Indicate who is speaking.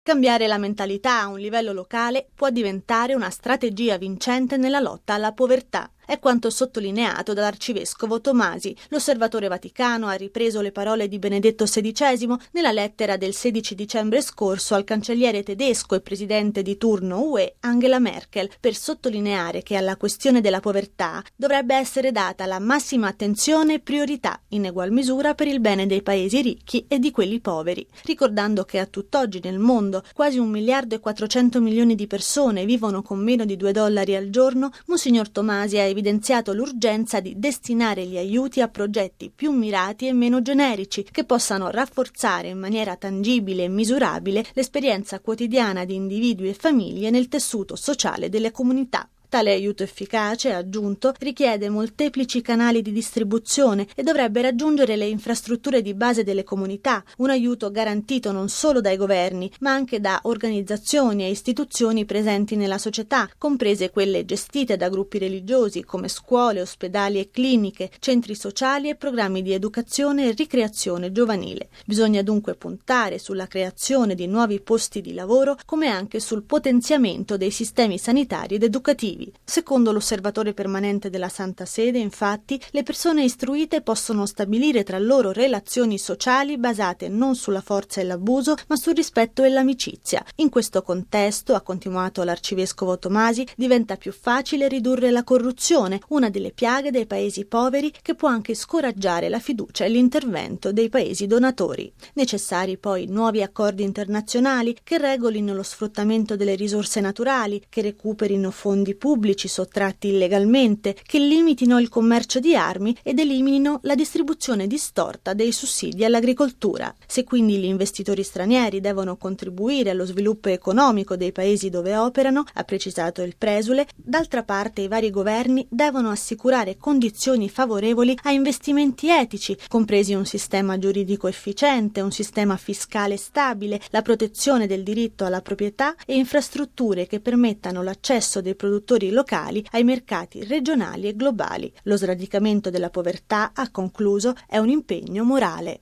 Speaker 1: Cambiare la mentalità a un livello locale può diventare una strategia vincente nella lotta alla povertà. È quanto sottolineato dall'arcivescovo Tomasi. L'Osservatore Vaticano ha ripreso le parole di Benedetto XVI nella lettera del 16 dicembre scorso al cancelliere tedesco e presidente di turno UE Angela Merkel, per sottolineare che alla questione della povertà dovrebbe essere data la massima attenzione e priorità, in egual misura per il bene dei paesi ricchi e di quelli poveri, ricordando che a tutt'oggi nel mondo quasi 1,4 miliardi di persone vivono con meno di $2 al giorno. Monsignor Tomasi ha evidenziato l'urgenza di destinare gli aiuti a progetti più mirati e meno generici, che possano rafforzare in maniera tangibile e misurabile l'esperienza quotidiana di individui e famiglie nel tessuto sociale delle comunità. Tale aiuto efficace, ha aggiunto, richiede molteplici canali di distribuzione e dovrebbe raggiungere le infrastrutture di base delle comunità, un aiuto garantito non solo dai governi, ma anche da organizzazioni e istituzioni presenti nella società, comprese quelle gestite da gruppi religiosi come scuole, ospedali e cliniche, centri sociali e programmi di educazione e ricreazione giovanile. Bisogna dunque puntare sulla creazione di nuovi posti di lavoro, come anche sul potenziamento dei sistemi sanitari ed educativi. Secondo l'Osservatore permanente della Santa Sede, infatti, le persone istruite possono stabilire tra loro relazioni sociali basate non sulla forza e l'abuso, ma sul rispetto e l'amicizia. In questo contesto, ha continuato l'arcivescovo Tomasi, diventa più facile ridurre la corruzione, una delle piaghe dei paesi poveri, che può anche scoraggiare la fiducia e l'intervento dei paesi donatori. Necessari poi nuovi accordi internazionali che regolino lo sfruttamento delle risorse naturali, che recuperino fondi pubblici sottratti illegalmente, che limitino il commercio di armi ed eliminino la distribuzione distorta dei sussidi all'agricoltura. Se quindi gli investitori stranieri devono contribuire allo sviluppo economico dei paesi dove operano, ha precisato il presule, d'altra parte i vari governi devono assicurare condizioni favorevoli a investimenti etici, compresi un sistema giuridico efficiente, un sistema fiscale stabile, la protezione del diritto alla proprietà e infrastrutture che permettano l'accesso dei produttori locali ai mercati regionali e globali. Lo sradicamento della povertà, ha concluso, è un impegno morale.